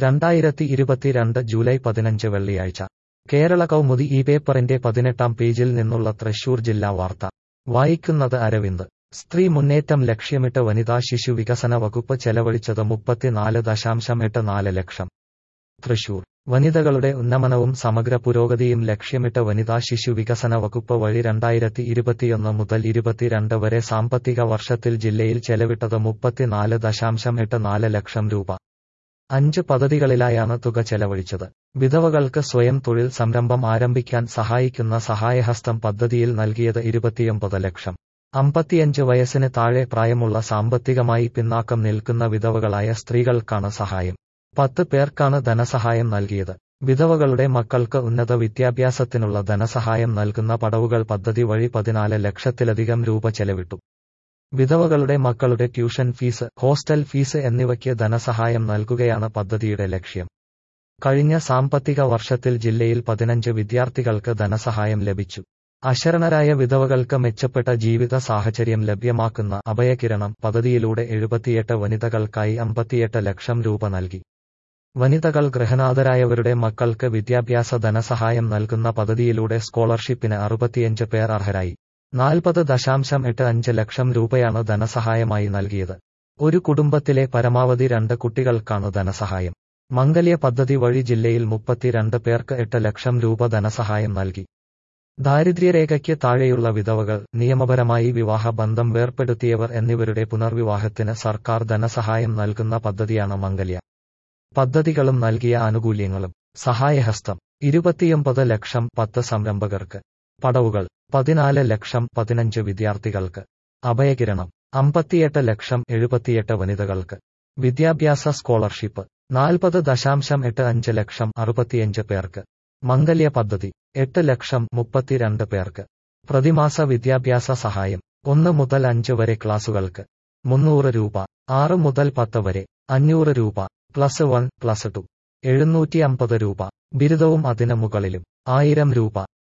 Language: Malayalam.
2022 ജൂലൈ 15 വെള്ളിയാഴ്ച കേരള കൗമുദി ഈ പേപ്പറിന്റെ 18-ാം പേജിൽ നിന്നുള്ള തൃശൂർ ജില്ലാ വാർത്ത വായിക്കുന്നത് അരവിന്ദ്. സ്ത്രീ മുന്നേറ്റം ലക്ഷ്യമിട്ട് വനിതാ ശിശു വികസന വകുപ്പ് ചെലവഴിച്ചത് 34.84 ലക്ഷം. തൃശൂർ വനിതകളുടെ ഉന്നമനവും സമഗ്ര പുരോഗതിയും ലക്ഷ്യമിട്ട് വനിതാ ശിശു വികസന വകുപ്പ് വഴി 2021 മുതൽ 22 വരെ സാമ്പത്തിക വർഷത്തിൽ ജില്ലയിൽ ചെലവിട്ടത് 34.84 ലക്ഷം രൂപ. 5 പദ്ധതികളിലായാണ് തുക ചെലവഴിച്ചത്. വിധവകൾക്ക് സ്വയം തൊഴിൽ സംരംഭം ആരംഭിക്കാൻ സഹായിക്കുന്ന സഹായഹസ്തം പദ്ധതിയിൽ നൽകിയത് 29 ലക്ഷം. 55 വയസ്സിന് താഴെ പ്രായമുള്ള സാമ്പത്തികമായി പിന്നാക്കം നിൽക്കുന്ന വിധവകളായ സ്ത്രീകൾക്കാണ് സഹായം. 10 പേർക്കാണ് ധനസഹായം നൽകിയത്. വിധവകളുടെ മക്കൾക്ക് ഉന്നത വിദ്യാഭ്യാസത്തിനുള്ള ധനസഹായം നൽകുന്ന പടവുകൾ പദ്ധതി വഴി 14 ലക്ഷത്തിലധികം രൂപ ചെലവിട്ടു. വിധവകളുടെ മക്കളുടെ ട്യൂഷൻ ഫീസ്, ഹോസ്റ്റൽ ഫീസ് എന്നിവയ്ക്ക് ധനസഹായം നൽകുകയാണ് പദ്ധതിയുടെ ലക്ഷ്യം. കഴിഞ്ഞ സാമ്പത്തിക വർഷത്തിൽ ജില്ലയിൽ 15 വിദ്യാർത്ഥികൾക്ക് ധനസഹായം ലഭിച്ചു. അശരണരായ വിധവകൾക്ക് മെച്ചപ്പെട്ട ജീവിത സാഹചര്യം ലഭ്യമാക്കുന്ന അഭയകിരണം പദ്ധതിയിലൂടെ 78 വനിതകൾക്കായി 58 ലക്ഷം രൂപ നൽകി. വനിതകൾ ഗൃഹനാഥരായവരുടെ മക്കൾക്ക് വിദ്യാഭ്യാസ ധനസഹായം നൽകുന്ന പദ്ധതിയിലൂടെ സ്കോളർഷിപ്പിന് 65 പേർ അർഹരായി. 40.85 ലക്ഷം രൂപയാണ് ധനസഹായമായി നൽകിയത്. ഒരു കുടുംബത്തിലെ പരമാവധി 2 കുട്ടികൾക്കാണ് ധനസഹായം. മംഗല്യ പദ്ധതി വഴി ജില്ലയിൽ 32 പേർക്ക് 8 ലക്ഷം രൂപ ധനസഹായം നൽകി. ദാരിദ്ര്യരേഖയ്ക്ക് താഴെയുള്ള വിധവകൾ, നിയമപരമായി വിവാഹ ബന്ധം വേർപ്പെടുത്തിയവർ എന്നിവരുടെ പുനർവിവാഹത്തിന് സർക്കാർ ധനസഹായം നൽകുന്ന പദ്ധതിയാണ് മംഗല്യ. പദ്ധതികളും നൽകിയ ആനുകൂല്യങ്ങളും: സഹായഹസ്തം 29 ലക്ഷം 10 സംരംഭകർക്ക്. പടവുകൾ 14 ലക്ഷം 15 വിദ്യാർത്ഥികൾക്ക്. അഭയകിരണം 58 ലക്ഷം 78 വനിതകൾക്ക്. വിദ്യാഭ്യാസ സ്കോളർഷിപ്പ് 40.85 ലക്ഷം 65 പേർക്ക്. മംഗല്യ പദ്ധതി 8 ലക്ഷം 32 പേർക്ക്. പ്രതിമാസ വിദ്യാഭ്യാസ സഹായം 1 മുതൽ 5 വരെ ക്ലാസുകൾക്ക് 300 രൂപ, 6 മുതൽ 10 വരെ 500 രൂപ, +1, +2 750 രൂപ, ബിരുദവും അതിന് മുകളിലും 1000 രൂപ.